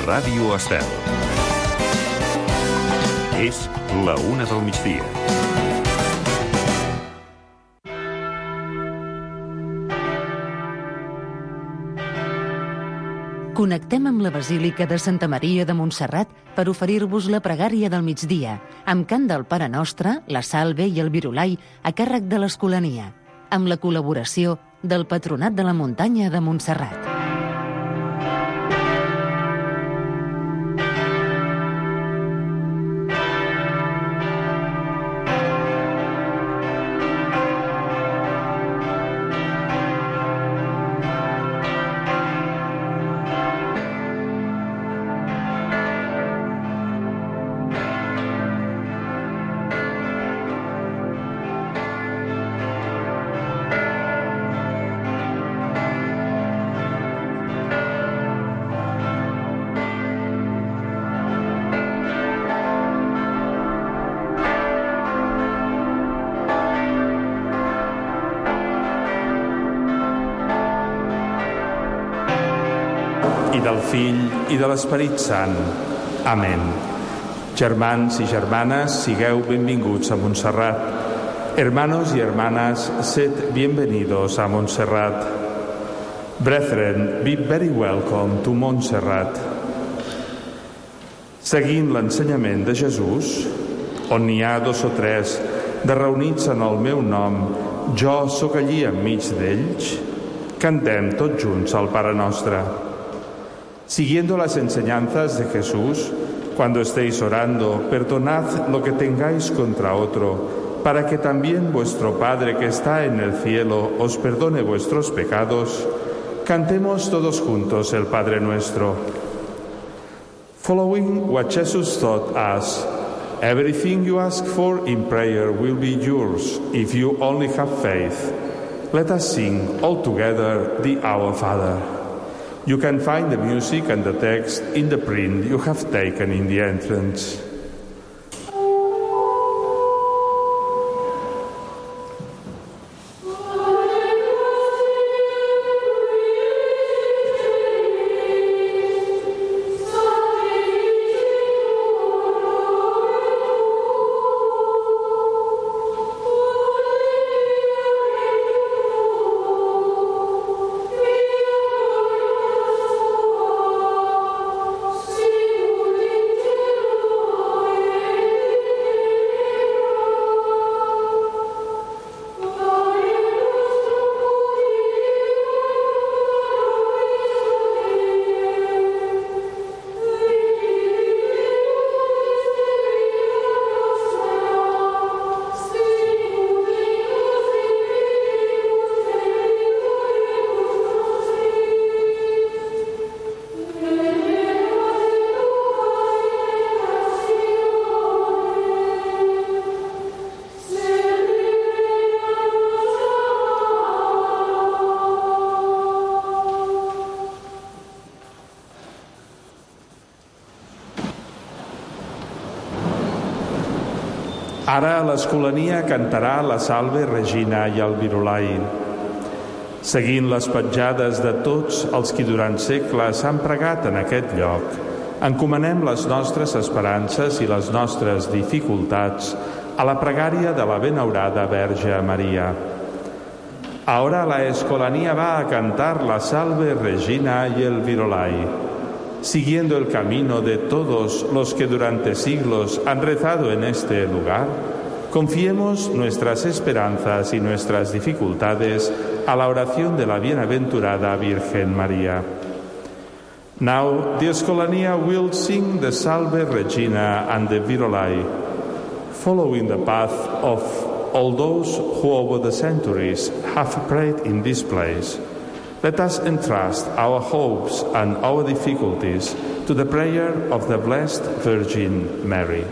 Ràdio Estel. És la 1 del migdia. Connectem amb la Basílica de Santa Maria de Montserrat per oferir-vos la pregària del migdia, amb cant del Pare Nostre, la Salve i el Virolai a càrrec de l'Escolania, amb la col·laboració del Patronat de la Muntanya de Montserrat. I del Fill i de l'Esperit Sant. Amén. Germans i germanes, sigueu benvinguts a Montserrat. Hermanos y hermanas, sed bienvenidos a Montserrat. Brethren, be very welcome to Montserrat. Seguint l'ensenyament de Jesús, on n'hi ha 2 o 3 de reunits en el meu nom, jo sóc allí enmig d'ells, cantem tots junts al Pare Nostre. Siguiendo las enseñanzas de Jesús, cuando estéis orando, perdonad lo que tengáis contra otro, para que también vuestro Padre que está en el cielo os perdone vuestros pecados. Cantemos todos juntos el Padre Nuestro. Following what Jesus taught us, everything you ask for in prayer will be yours if you only have faith. Let us sing all together the Our Father. You can find the music and the text in the print you have taken in the entrance. Ara l'Escolania cantarà la Salve Regina i el Virolai. Seguint les petjades de tots els qui durant segles han pregat en aquest lloc, encomanem les nostres esperances i les nostres dificultats a la pregària de la benaurada Verge Maria. Ahora la Escolania va a cantar la Salve Regina y el Virolai. Siguiendo el camino de todos los que durante siglos han rezado en este lugar, confiemos nuestras esperanzas y nuestras dificultades a la oración de la bienaventurada Virgen María. Now the Escolania will sing the Salve Regina and the Virolai, following the path of all those who over the centuries have prayed in this place. Let us entrust our hopes and our difficulties to the prayer of the Blessed Virgin Mary.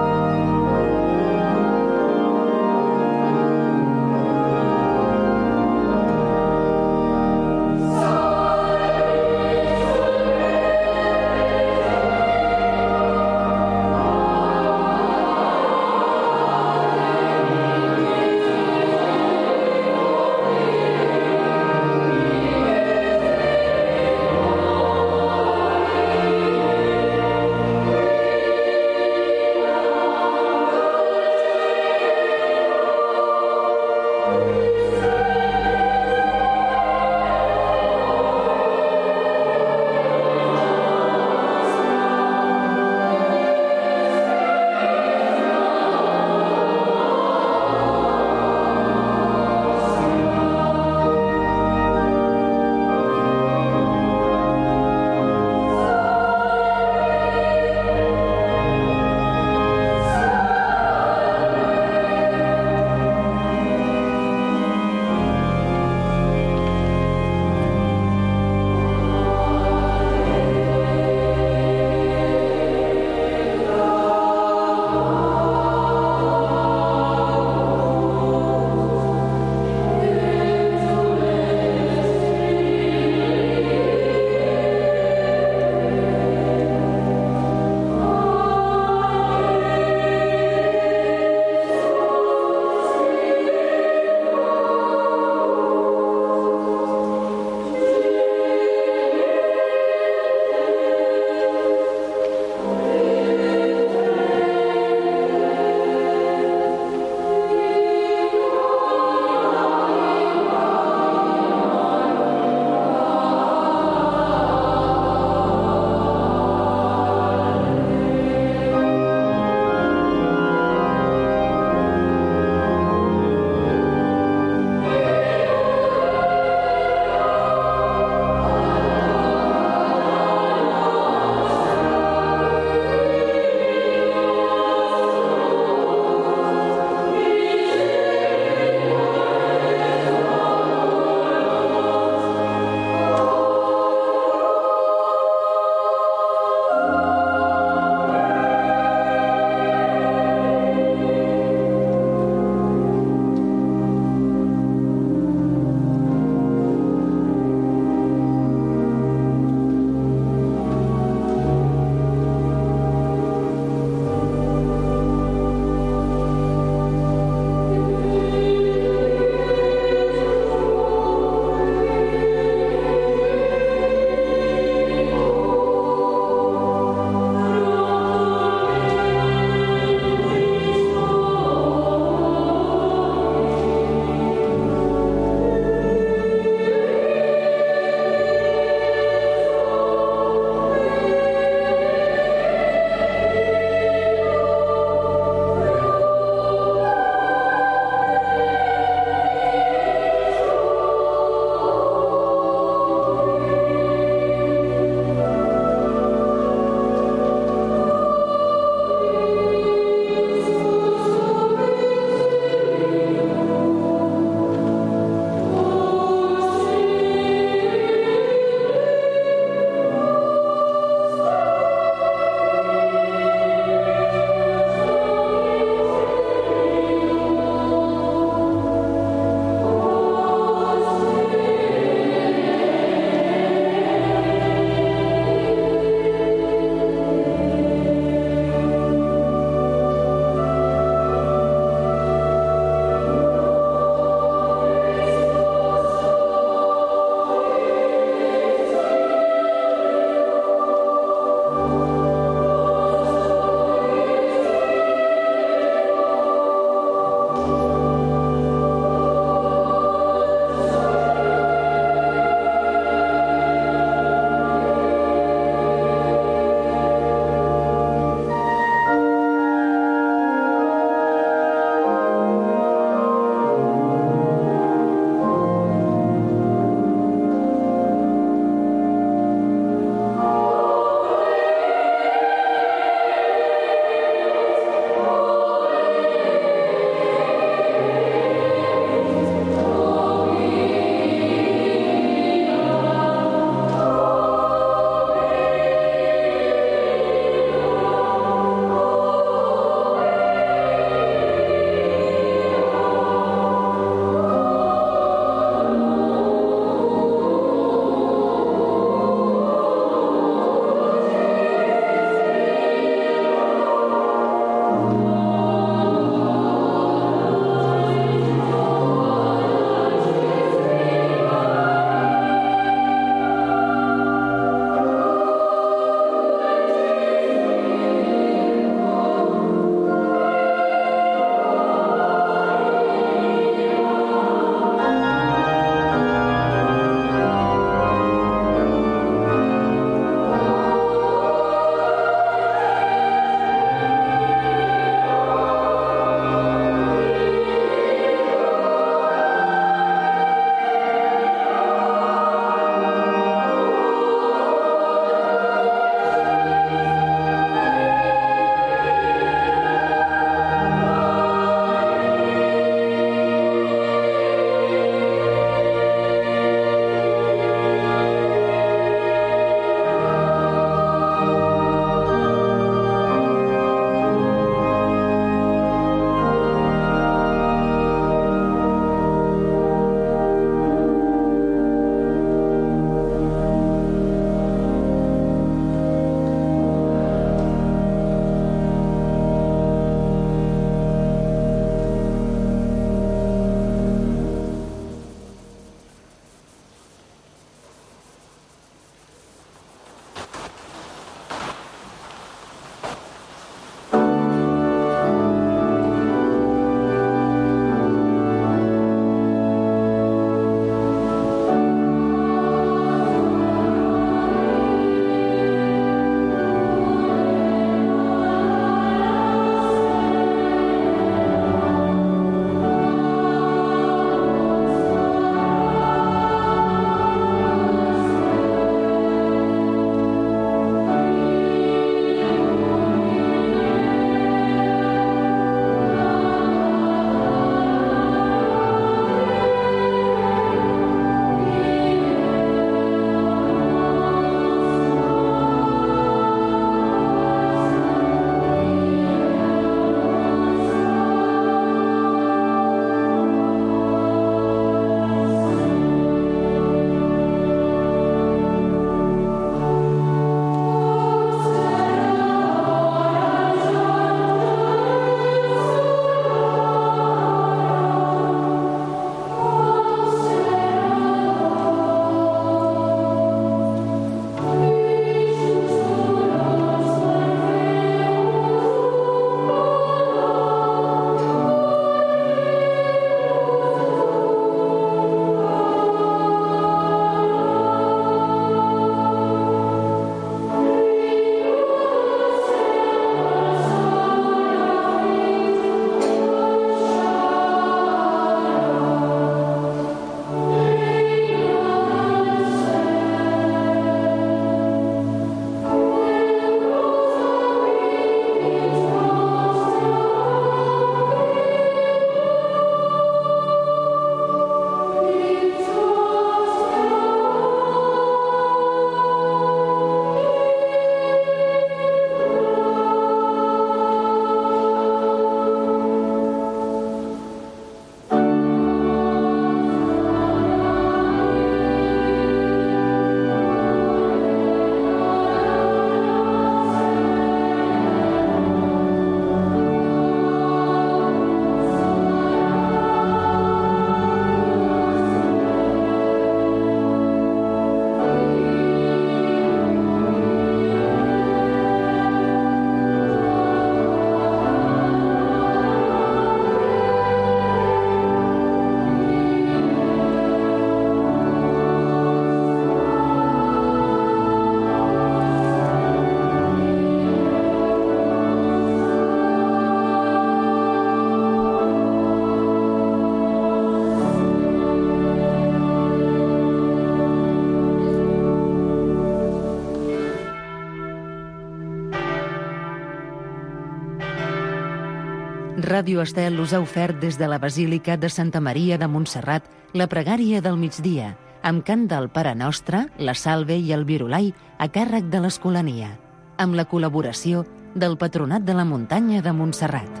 Ràdio Estel us ha ofert des de la Basílica de Santa Maria de Montserrat la pregària del migdia, amb cant del Pare Nostre, la Salve i el Virulai a càrrec de l'Escolania, amb la col·laboració del Patronat de la Muntanya de Montserrat.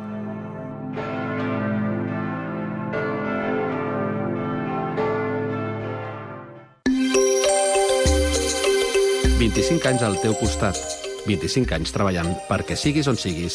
«25 anys al teu costat, 25 anys treballant perquè siguis on siguis